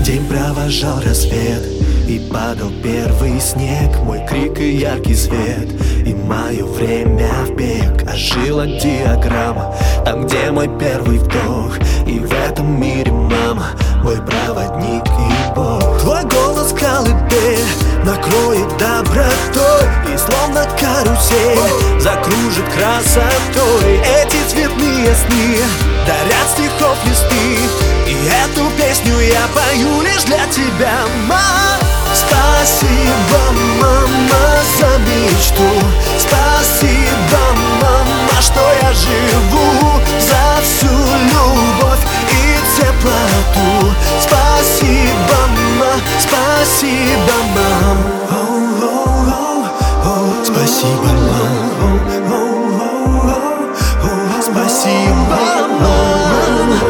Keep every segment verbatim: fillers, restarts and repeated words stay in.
День провожал рассвет, и падал первый снег. Мой крик и яркий свет, и мое время в бег. Ожила диаграмма, там, где мой первый вдох. И в этом мире мама, мой проводник и Бог. Твой голос колыбель накроет добротой, и словно карусель закружит красотой. Эти цветные сны дарят стихов листы, и эту песню я пою лишь для тебя, мама. Спасибо, мама, за мечту. Спасибо, мама, что я живу. За всю любовь и теплоту. Спасибо, мама, спасибо, мам. Спасибо, мам. Спасибо, мам.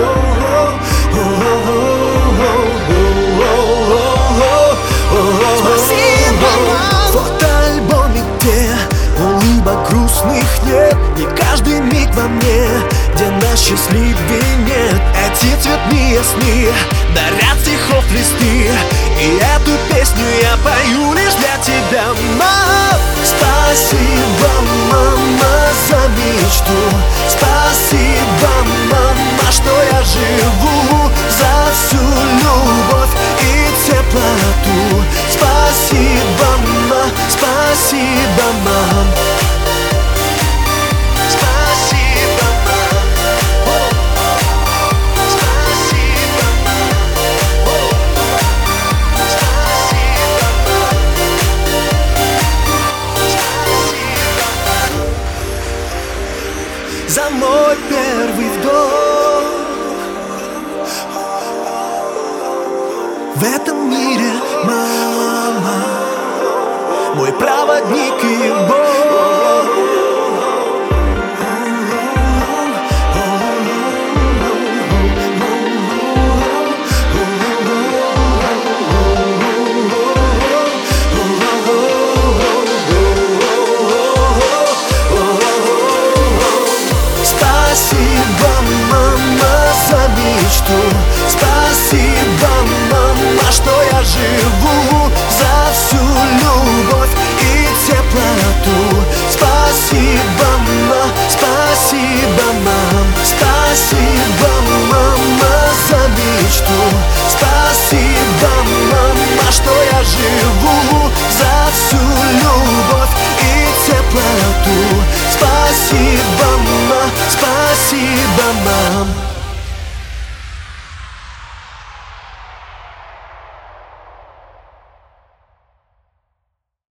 Фотоальбоме, где улыбок грустных нет, не каждый миг во мне, где нас счастливее нет. Эти цветные сны дарят стихов листы, и эту песню я пою лишь для тебя, мама. Спасибо, мама, за мечту. Спасибо, мама, что я живу. За всю любовь и теплоту. Спасибо, мама, спасибо, мам. Спасибо, мам. Спасибо, мам. Спасибо, мам. За мой первый вдох в этом мире, мама, мой проводник и Бог. Спасибо, мама, за мечту.